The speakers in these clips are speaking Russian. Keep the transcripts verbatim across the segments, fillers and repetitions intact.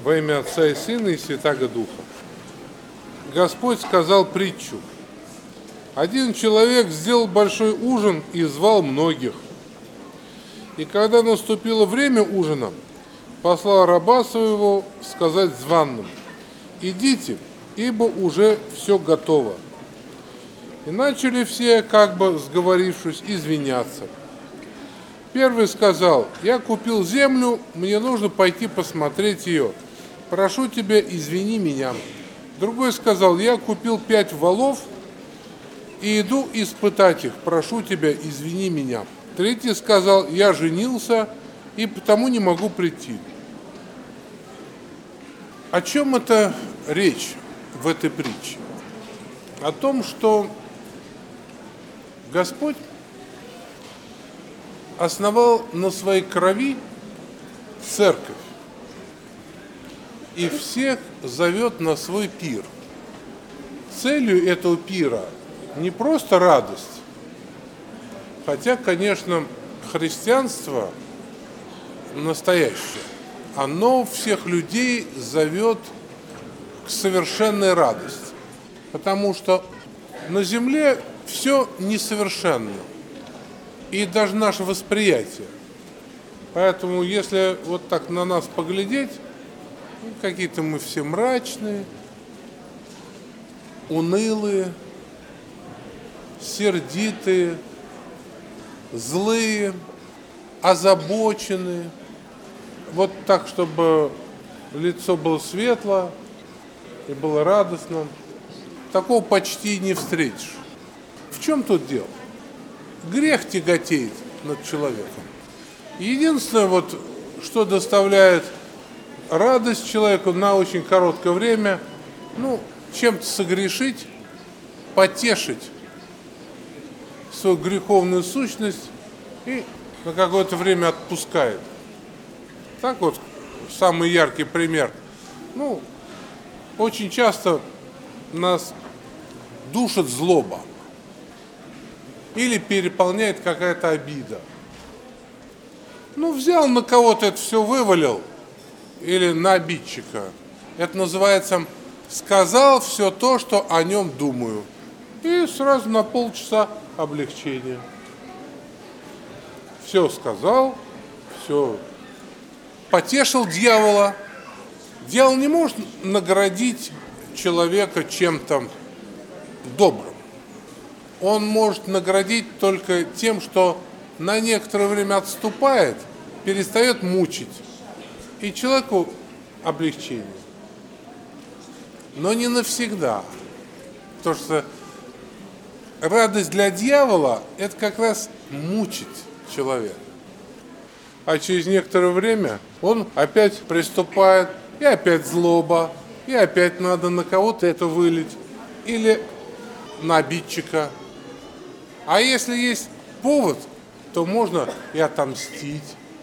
Во имя Отца и Сына и Святаго Духа. Господь сказал притчу. Один человек сделал большой ужин и звал многих. И когда наступило время ужина, послал раба своего сказать званым: идите, ибо уже все готово. И начали все, как бы сговорившись, извиняться. Первый сказал: я купил землю, мне нужно пойти посмотреть ее. Прошу тебя, извини меня. Другой сказал: я купил пять волов и иду испытать их. Прошу тебя, извини меня. Третий сказал: я женился и потому не могу прийти. О чем это речь в этой притче? О том, что Господь основал на своей крови церковь и всех зовет на свой пир. Целью этого пира не просто радость, хотя, конечно, христианство настоящее, оно всех людей зовет к совершенной радости, потому что на земле все несовершенно, и даже наше восприятие. Поэтому, если вот так на нас поглядеть, ну, какие-то мы все мрачные, унылые, сердитые, злые, озабоченные. Вот так, чтобы лицо было светло и было радостно. Такого почти не встретишь. В чем тут дело? Грех тяготеет над человеком. Единственное, вот, что доставляет радость человеку на очень короткое время, ну, чем-то согрешить, потешить свою греховную сущность и на какое-то время отпускает. Так вот, самый яркий пример. Ну, очень часто нас душит злоба или переполняет какая-то обида. Ну, взял на кого-то это все вывалил, или на обидчика. Это называется «сказал все то, что о нем думаю». И сразу на полчаса облегчения. Все сказал, все. Потешил дьявола. Дьявол не может наградить человека чем-то добрым. Он может наградить только тем, что на некоторое время отступает, перестает мучить, и человеку облегчение. Но не навсегда. Потому что радость для дьявола – это как раз мучить человека. А через некоторое время он опять приступает, и опять злоба, и опять надо на кого-то это вылить, или на обидчика. А если есть повод, то можно и отомстить.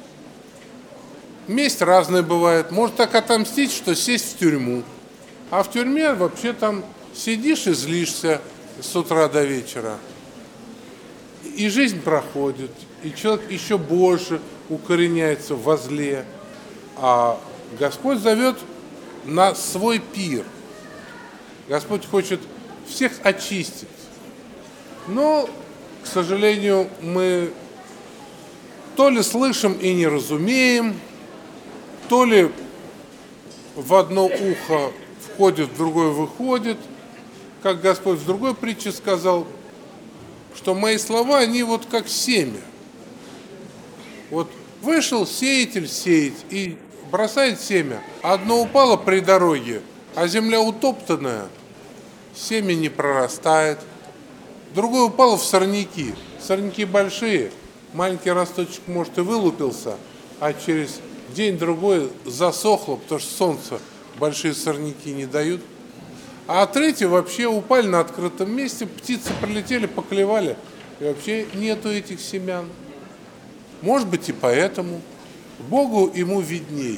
Месть разная бывает. Может так отомстить, что сесть в тюрьму. А в тюрьме вообще там сидишь и злишься с утра до вечера. И жизнь проходит, и человек еще больше укореняется во зле. А Господь зовет на свой пир. Господь хочет всех очистить. Но, к сожалению, мы то ли слышим и не разумеем, то ли в одно ухо входит, в другое выходит. Как Господь в другой притче сказал, что мои слова, они вот как семя. Вот вышел сеятель сеять и бросает семя. Одно упало при дороге, а земля утоптанная, семя не прорастает. Другое упало в сорняки. Сорняки большие, маленький росточек, может, и вылупился, а через день-другой засохло, потому что солнце большие сорняки не дают. А третьи вообще упали на открытом месте, птицы прилетели, поклевали, и вообще нету этих семян. Может быть, и поэтому. Богу ему виднее.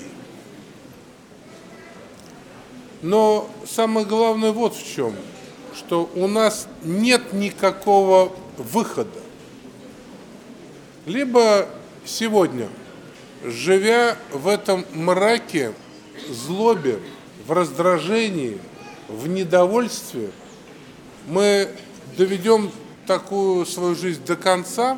Но самое главное вот в чем, что у нас нет никакого выхода. Либо сегодня, живя в этом мраке злобе, в раздражении, в недовольстве мы доведем такую свою жизнь до конца,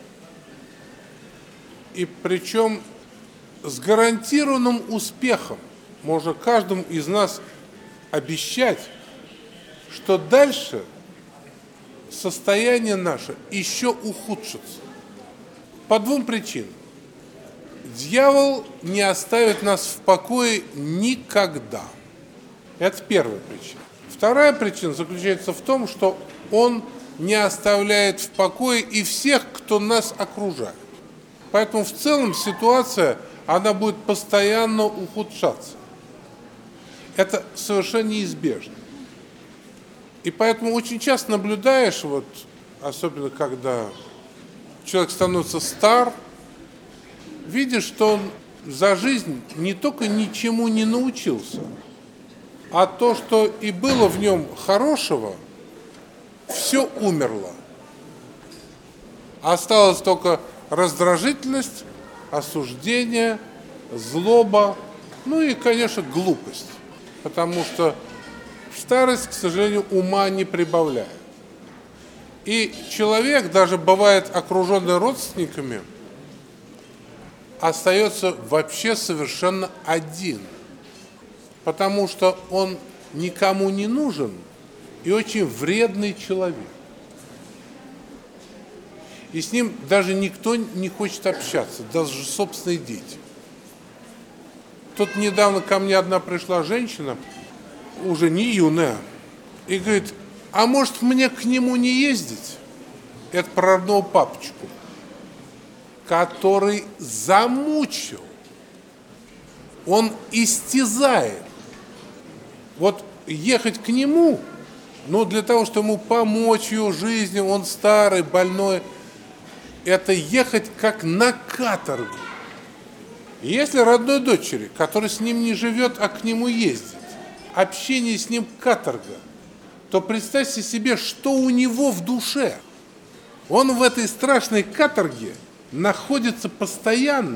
и причем с гарантированным успехом можно каждому из нас обещать, что дальше состояние наше еще ухудшится. По двум причинам. Дьявол не оставит нас в покое никогда. Это первая причина. Вторая причина заключается в том, что он не оставляет в покое и всех, кто нас окружает. Поэтому в целом ситуация, она будет постоянно ухудшаться. Это совершенно неизбежно. И поэтому очень часто наблюдаешь, вот, особенно когда человек становится стар, видишь, что он за жизнь не только ничему не научился, а то, что и было в нем хорошего, все умерло. Осталась только раздражительность, осуждение, злоба, ну и, конечно, глупость. Потому что старость, к сожалению, ума не прибавляет. И человек, даже бывает окруженный родственниками, остается вообще совершенно один. Потому что он никому не нужен и очень вредный человек. И с ним даже никто не хочет общаться, даже собственные дети. Тут недавно ко мне одна пришла женщина, уже не юная, и говорит: а может мне к нему не ездить? Это про родного папочку, который замучил, он истязает. Вот ехать к нему, ну для того, чтобы ему помочь в ее жизни, он старый, больной, это ехать как на каторгу. Если родной дочери, который с ним не живет, а к нему ездит, общение с ним каторга, то представьте себе, что у него в душе. Он в этой страшной каторге находится постоянно.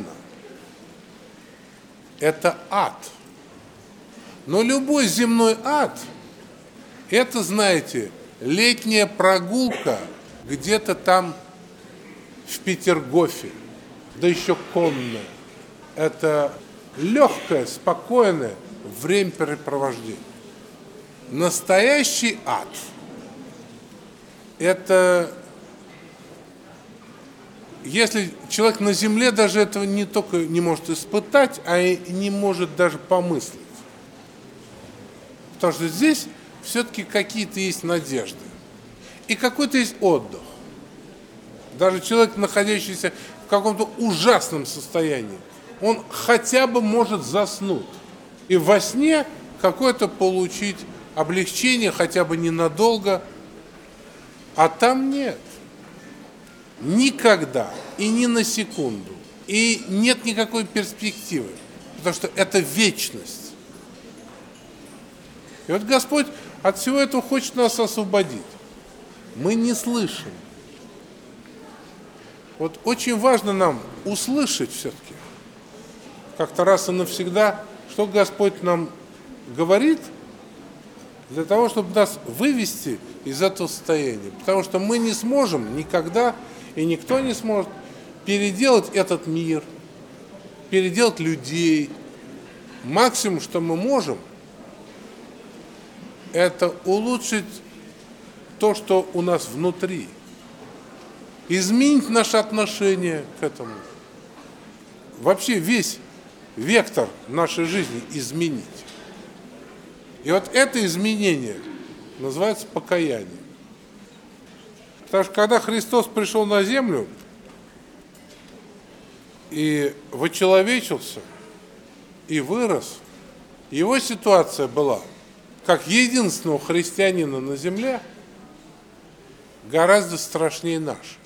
Это ад. Но любой земной ад, это, знаете, летняя прогулка где-то там в Петергофе, да еще конная. Это легкое, спокойное времяпрепровождение. Настоящий ад – это если человек на земле даже этого не только не может испытать, а и не может даже помыслить. Потому что здесь все-таки какие-то есть надежды. И какой-то есть отдых. Даже человек, находящийся в каком-то ужасном состоянии, он хотя бы может заснуть. И во сне какое-то получить облегчение, хотя бы ненадолго. А там нет. Никогда и ни на секунду. И нет никакой перспективы. Потому что это вечность. И вот Господь от всего этого хочет нас освободить. Мы не слышим. Вот очень важно нам услышать все-таки, как-то раз и навсегда, что Господь нам говорит, для того, чтобы нас вывести из этого состояния. Потому что мы не сможем никогда, и никто не сможет переделать этот мир, переделать людей. Максимум, что мы можем, это улучшить то, что у нас внутри. Изменить наше отношение к этому. Вообще весь вектор нашей жизни изменить. И вот это изменение называется покаянием. Потому что когда Христос пришел на землю и вочеловечился, и вырос, его ситуация была, как единственного христианина на земле, гораздо страшнее нашей.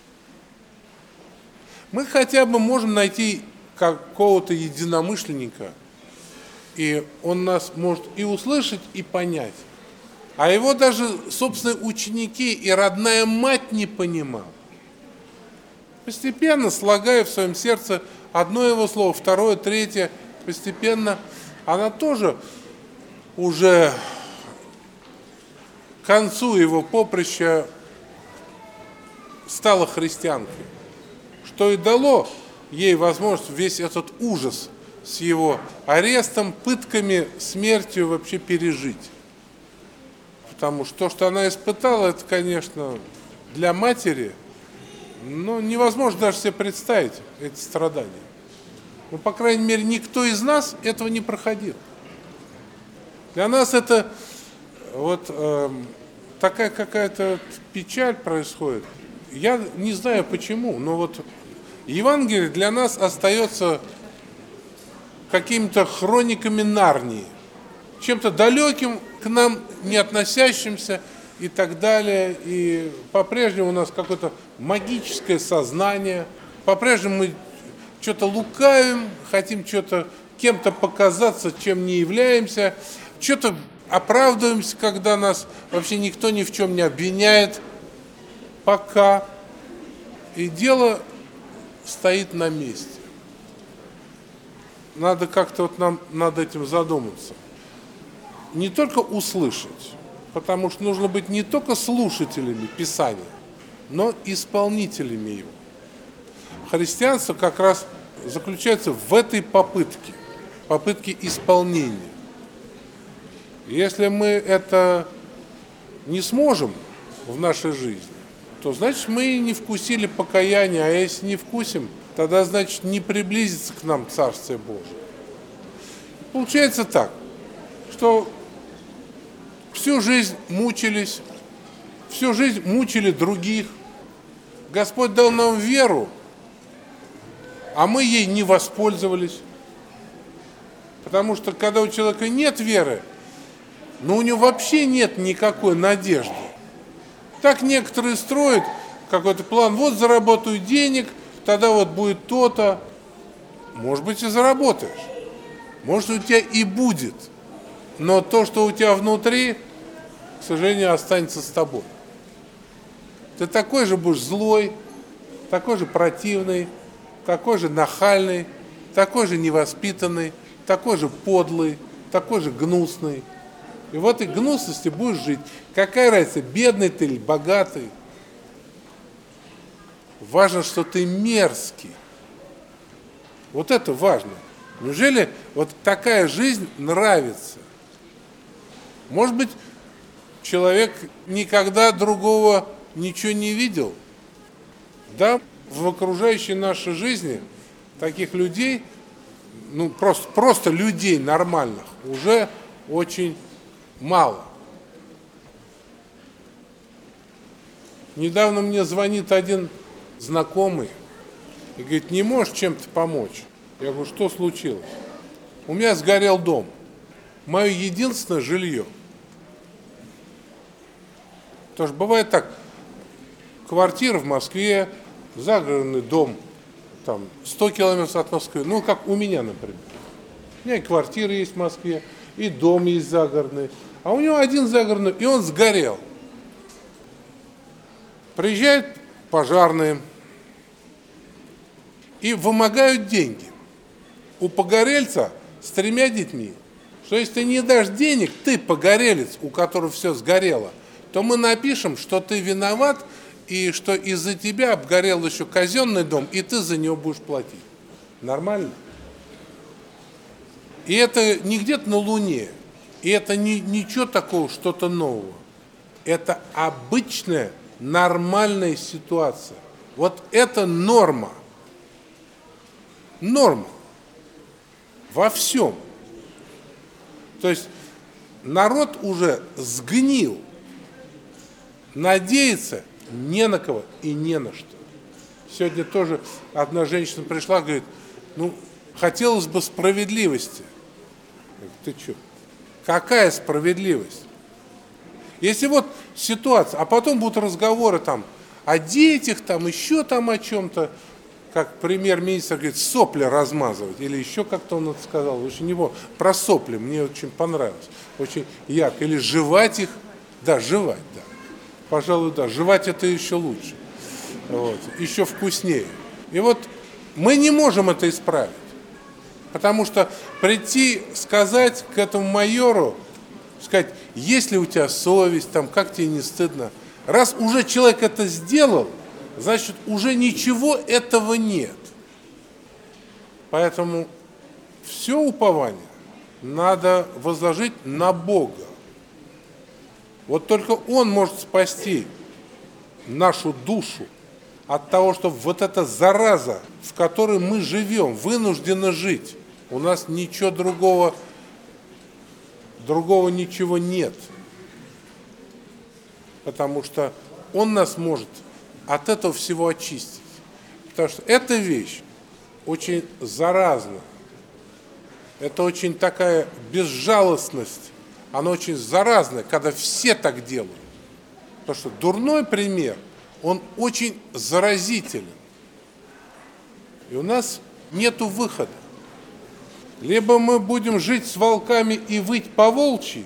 Мы хотя бы можем найти какого-то единомышленника, и он нас может и услышать, и понять. А его даже собственные ученики и родная мать не понимала. Постепенно, слагая в своем сердце одно его слово, второе, третье, постепенно она тоже уже к концу его поприща стала христианкой, что и дало ей возможность весь этот ужас с его арестом, пытками, смертью вообще пережить. Потому что то, что она испытала, это, конечно, для матери, ну, невозможно даже себе представить эти страдания. Ну, по крайней мере, никто из нас этого не проходил. Для нас это вот э, такая какая-то печаль происходит. Я не знаю почему, но вот Евангелие для нас остается какими-то хрониками Нарнии, чем-то далеким к нам, не относящимся и так далее. И по-прежнему у нас какое-то магическое сознание, по-прежнему мы что-то лукавим, хотим что-то кем-то показаться, чем не являемся, что-то оправдываемся, когда нас вообще никто ни в чем не обвиняет, пока. И дело стоит на месте. Надо как-то вот нам над этим задуматься. Не только услышать, потому что нужно быть не только слушателями Писания, но исполнителями его. Христианство как раз заключается в этой попытке, попытке исполнения. Если мы это не сможем в нашей жизни, то значит мы не вкусили покаяния, а если не вкусим, тогда значит не приблизится к нам Царствие Божие. Получается так, что всю жизнь мучились, всю жизнь мучили других. Господь дал нам веру, а мы ей не воспользовались. Потому что когда у человека нет веры, но у него вообще нет никакой надежды. Так некоторые строят какой-то план, вот заработаю денег, тогда вот будет то-то. Может быть, и заработаешь. Может, у тебя и будет. Но то, что у тебя внутри, к сожалению, останется с тобой. Ты такой же будешь злой, такой же противный, такой же нахальный, такой же невоспитанный, такой же подлый, такой же гнусный. И в этой гнусности будешь жить. Какая разница, бедный ты или богатый? Важно, что ты мерзкий. Вот это важно. Неужели вот такая жизнь нравится? Может быть, человек никогда другого ничего не видел? Да, в окружающей нашей жизни таких людей, ну просто, просто людей нормальных уже очень мало. Недавно мне звонит один знакомый и говорит, не можешь чем-то помочь? Я говорю, что случилось? У меня сгорел дом, мое единственное жилье. Потому что бывает так, квартира в Москве, загородный дом, там, сто километров от Москвы, ну, как у меня, например. У меня и квартира есть в Москве, и дом есть загородный, а у него один загородный, и он сгорел. Приезжают пожарные и вымогают деньги у погорельца с тремя детьми, что если ты не дашь денег, ты погорелец, у которого все сгорело, то мы напишем, что ты виноват и что из-за тебя обгорел еще казенный дом, и ты за него будешь платить. Нормально? И это не где-то на Луне, и это не, ничего такого, что-то нового. Это обычная, нормальная ситуация. Вот это норма. Норма. Во всем. То есть народ уже сгнил. Надеяться не на кого и не на что. Сегодня тоже одна женщина пришла, говорит, ну, хотелось бы справедливости. Я говорю, ты что? Какая справедливость? Если вот ситуация, а потом будут разговоры там о детях, там еще там о чем-то, как премьер-министр говорит, сопли размазывать, или еще как-то он это сказал, очень него про сопли, мне очень понравилось, очень ярко, или жевать их, да, жевать, да, пожалуй, да, жевать это еще лучше, вот, еще вкуснее. И вот мы не можем это исправить. Потому что прийти, сказать к этому майору, сказать, есть ли у тебя совесть, там, как тебе не стыдно. Раз уже человек это сделал, значит, уже ничего этого нет. Поэтому все упование надо возложить на Бога. Вот только Он может спасти нашу душу от того, что вот эта зараза, в которой мы живем, вынуждены жить. У нас ничего другого, другого ничего нет. Потому что Он нас может от этого всего очистить. Потому что эта вещь очень заразна. Это очень такая безжалостность. Она очень заразная, когда все так делают. Потому что дурной пример, он очень заразителен. И у нас нету выхода. Либо мы будем жить с волками и выть по-волчьи,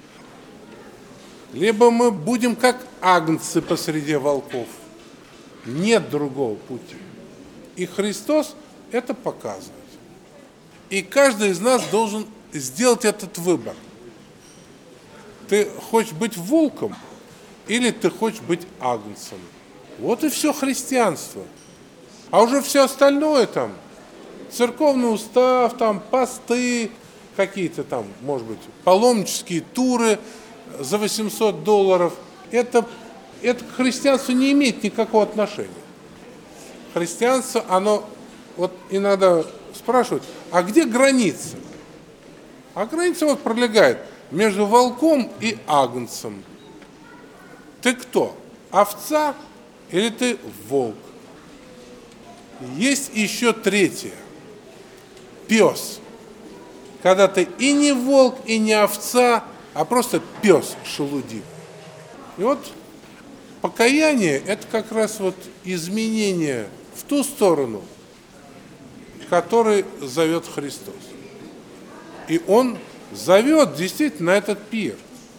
либо мы будем как агнцы посреди волков. Нет другого пути. И Христос это показывает. И каждый из нас должен сделать этот выбор. Ты хочешь быть волком или ты хочешь быть агнцем? Вот и все христианство. А уже все остальное там, церковный устав, там посты, какие-то там, может быть, паломнические туры за восемьсот долларов, это, это к христианству не имеет никакого отношения. Христианство, оно, вот иногда спрашивают, а где граница? А граница вот пролегает между волком и агнцем. Ты кто? Овца или ты волк? Есть еще третье. Пес. Когда ты и не волк, и не овца, а просто пес шелудив. И вот покаяние – это как раз вот изменение в ту сторону, который зовет Христос. И Он зовет действительно на этот пир.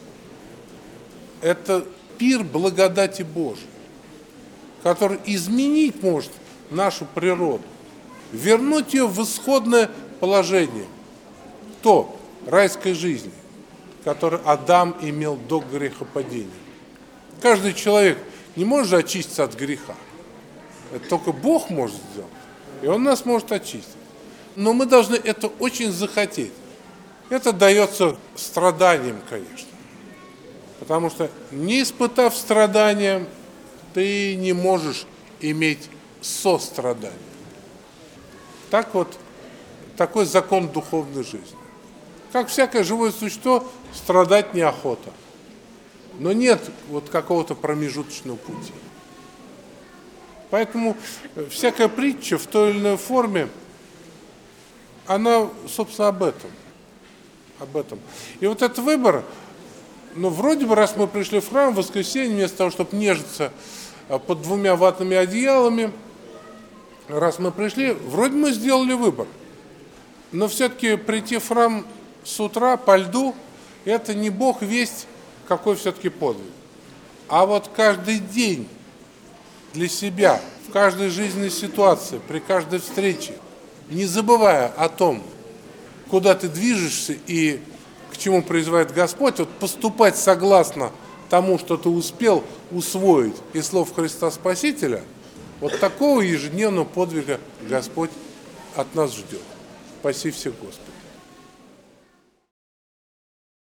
Это пир благодати Божией, который изменить может нашу природу, вернуть ее в исходное положение, то райской жизни, которой Адам имел до грехопадения. Каждый человек не может очиститься от греха. Это только Бог может сделать, и Он нас может очистить. Но мы должны это очень захотеть. Это дается страданием, конечно. Потому что, не испытав страдания, ты не можешь иметь сострадание. Так вот, такой закон духовной жизни. Как всякое живое существо, страдать неохота. Но нет вот какого-то промежуточного пути. Поэтому всякая притча в той или иной форме, она, собственно, об этом. Об этом. И вот этот выбор, ну, вроде бы, раз мы пришли в храм в воскресенье, вместо того, чтобы нежиться под двумя ватными одеялами, раз мы пришли, вроде мы сделали выбор. Но все-таки прийти в храм с утра по льду, это не Бог весть, какой все-таки подвиг. А вот каждый день для себя, в каждой жизненной ситуации, при каждой встрече, не забывая о том, куда ты движешься и к чему призывает Господь, вот поступать согласно тому, что ты успел усвоить из слов Христа Спасителя, вот такого ежедневного подвига Господь от нас ждет. Спаси всех, Господи.